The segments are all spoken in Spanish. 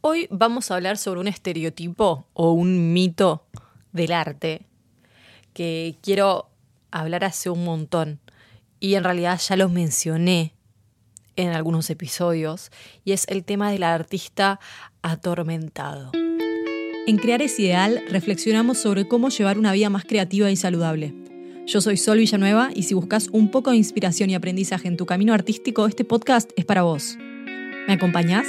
Hoy vamos a hablar sobre un estereotipo o un mito del arte que quiero hablar hace un montón y en realidad ya lo mencioné en algunos episodios, y es el tema del artista atormentado. En Crear es Ideal reflexionamos sobre cómo llevar una vida más creativa y saludable. Yo soy Sol Villanueva y si buscas un poco de inspiración y aprendizaje en tu camino artístico, este podcast es para vos. ¿Me acompañás?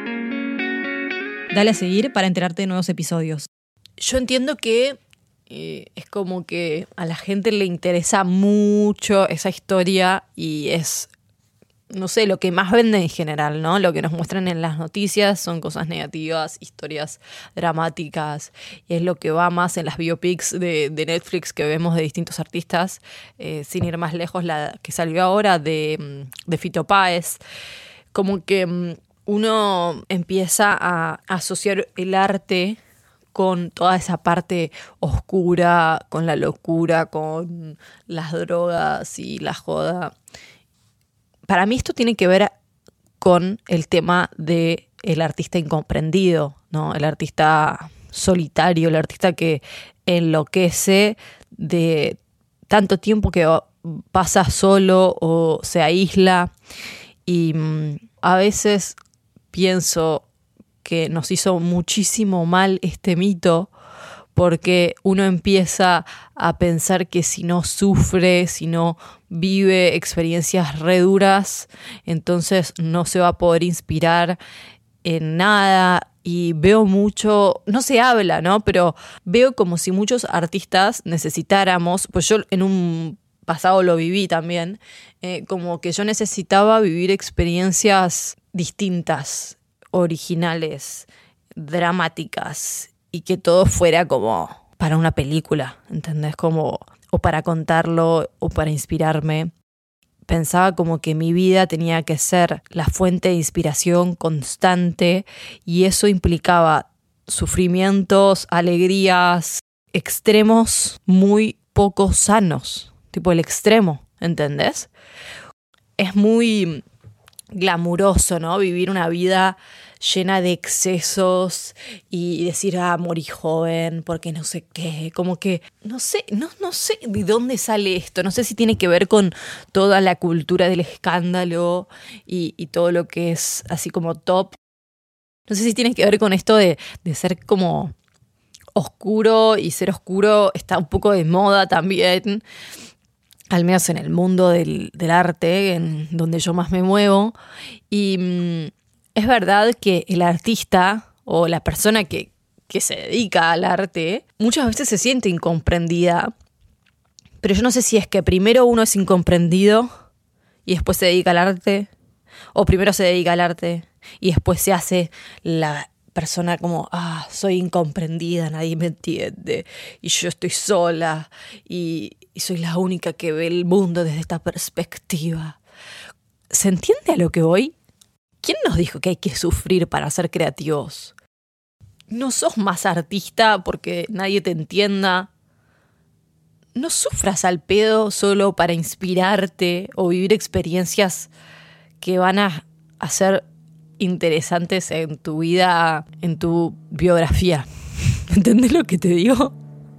Dale a seguir para enterarte de nuevos episodios. Yo entiendo que es como que a la gente le interesa mucho esa historia y es, no sé, lo que más vende en general, ¿no? Lo que nos muestran en las noticias son cosas negativas, historias dramáticas, y es lo que va más en las biopics de Netflix que vemos de distintos artistas, sin ir más lejos, la que salió ahora de Fito Páez. Como que uno empieza a asociar el arte con toda esa parte oscura, con la locura, con las drogas y la joda. Para mí esto tiene que ver con el tema del artista incomprendido, ¿no? El artista solitario, el artista que enloquece de tanto tiempo que pasa solo o se aísla. Y a veces pienso que nos hizo muchísimo mal este mito porque uno empieza a pensar que si no sufre, si no vive experiencias re duras, entonces no se va a poder inspirar en nada. Y veo mucho, no se habla, ¿no? Pero veo como si muchos artistas necesitáramos, pues yo en un pasado lo viví también, como que yo necesitaba vivir experiencias distintas, originales, dramáticas, y que todo fuera como para una película, ¿entendés? Como, o para contarlo, o para inspirarme. Pensaba como que mi vida tenía que ser la fuente de inspiración constante, y eso implicaba sufrimientos, alegrías, extremos muy poco sanos, tipo el extremo, ¿entendés? Es muy glamuroso, ¿no? Vivir una vida llena de excesos y decir, morí joven, porque no sé qué, como que, no sé de dónde sale esto, no sé si tiene que ver con toda la cultura del escándalo y todo lo que es así como top, no sé si tiene que ver con esto de ser como oscuro, y ser oscuro está un poco de moda también, al menos en el mundo del arte, en donde yo más me muevo. Y es verdad que el artista o la persona que se dedica al arte muchas veces se siente incomprendida, pero yo no sé si es que primero uno es incomprendido y después se dedica al arte, o primero se dedica al arte y después se hace la persona como, soy incomprendida, nadie me entiende, y yo estoy sola, y soy la única que ve el mundo desde esta perspectiva. ¿Se entiende a lo que voy? ¿Quién nos dijo que hay que sufrir para ser creativos? No sos más artista porque nadie te entienda. No sufras al pedo solo para inspirarte o vivir experiencias que van a ser interesantes en tu vida, en tu biografía. ¿Entendés lo que te digo?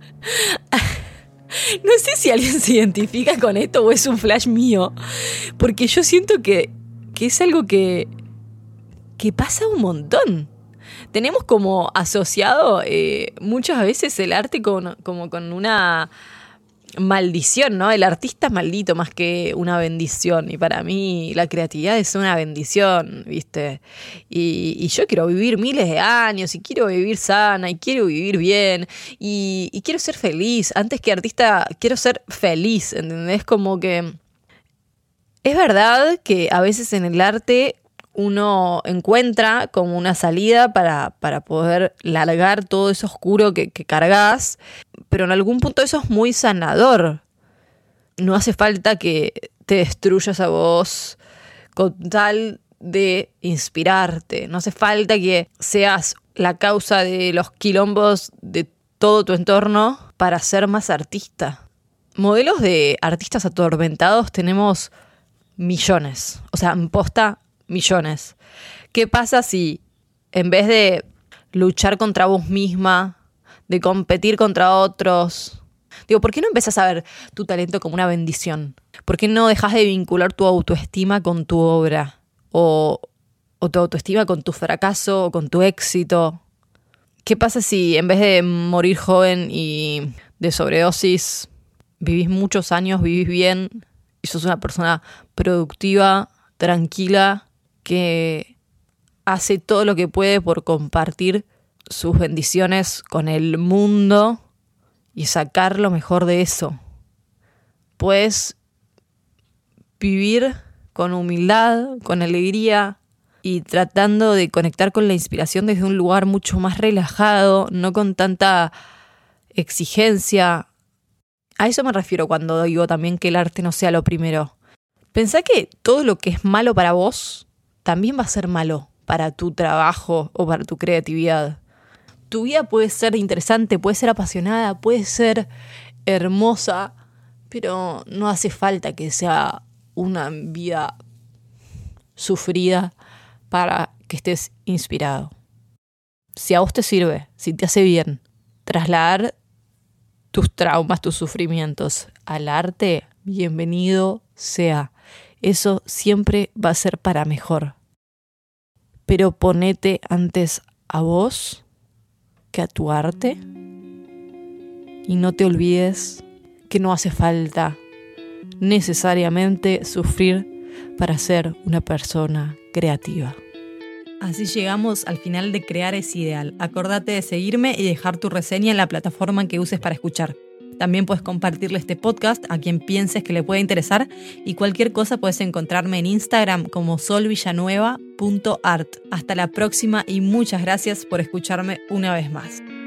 No sé si alguien se identifica con esto o es un flash mío, porque yo siento que es algo que pasa un montón. Tenemos como asociado muchas veces el arte como con una maldición, ¿no? El artista es maldito más que una bendición, y para mí la creatividad es una bendición, ¿viste? Y yo quiero vivir miles de años, y quiero vivir sana, y quiero vivir bien, y quiero ser feliz. Antes que artista, quiero ser feliz, ¿entendés? Como que es verdad que a veces en el arte uno encuentra como una salida para poder largar todo eso oscuro que cargas, pero en algún punto eso es muy sanador. No hace falta que te destruyas a vos con tal de inspirarte. No hace falta que seas la causa de los quilombos de todo tu entorno para ser más artista. Modelos de artistas atormentados tenemos millones. O sea, en posta, millones. ¿Qué pasa si en vez de luchar contra vos misma, de competir contra otros. Digo, ¿por qué no empezás a ver tu talento como una bendición? ¿Por qué no dejas de vincular tu autoestima con tu obra? O tu autoestima con tu fracaso o con tu éxito. ¿Qué pasa si en vez de morir joven y de sobredosis, vivís muchos años, vivís bien y sos una persona productiva, tranquila, que hace todo lo que puede por compartir sus bendiciones con el mundo y sacar lo mejor de eso? Puedes vivir con humildad, con alegría y tratando de conectar con la inspiración desde un lugar mucho más relajado, no con tanta exigencia. A eso me refiero cuando digo también que el arte no sea lo primero. Pensá que todo lo que es malo para vos también va a ser malo para tu trabajo o para tu creatividad. Tu vida puede ser interesante, puede ser apasionada, puede ser hermosa, pero no hace falta que sea una vida sufrida para que estés inspirado. Si a vos te sirve, si te hace bien trasladar tus traumas, tus sufrimientos al arte, bienvenido sea. Eso siempre va a ser para mejor. Pero ponete antes a vos que a tu arte y no te olvides que no hace falta necesariamente sufrir para ser una persona creativa. Así llegamos al final de Crear es Ideal. Acordate de seguirme y dejar tu reseña en la plataforma que uses para escuchar. También puedes compartirle este podcast a quien pienses que le pueda interesar y cualquier cosa puedes encontrarme en Instagram como solvillanueva.art. Hasta la próxima y muchas gracias por escucharme una vez más.